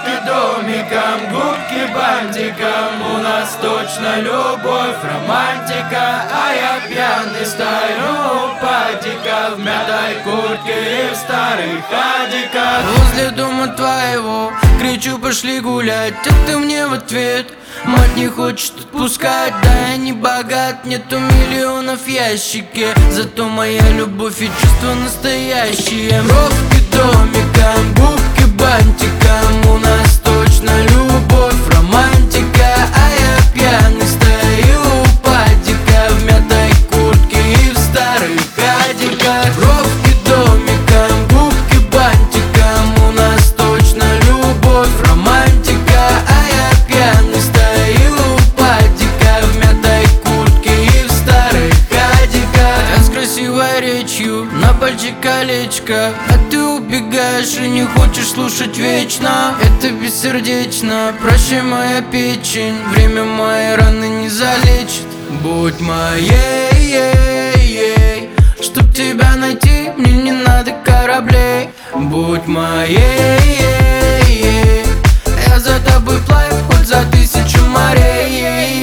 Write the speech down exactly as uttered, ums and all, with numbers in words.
Бровки домиком, губки бантиком. У нас точно любовь, романтика. А я пьяный стою у патика, в мятой куртке и в старых хадиках. Возле дома твоего кричу: пошли гулять, а ты мне в ответ: мать не хочет отпускать. Да я не богат, нету миллионов в ящике, зато моя любовь и чувства настоящие. Бровки домиком, губки бантиком. У нас точно любовь, романтика. А я пьяный стою у патика, в мятой куртке и в старых хадиках. Бровки домиком, губки бантиком. У нас точно любовь, романтика. А я пьяный стою у патика, в мятой куртке и в старых хадиках. Я с красивой речью, на пальчик колечко, а ты убегаешь и не хочешь слушать вечно. Это бессердечно, прощай, моя печень, время моей раны не залечит. Будь моей, чтоб тебя найти, мне не надо кораблей. Будь моей, я за тобой плаваю хоть за тысячу морей.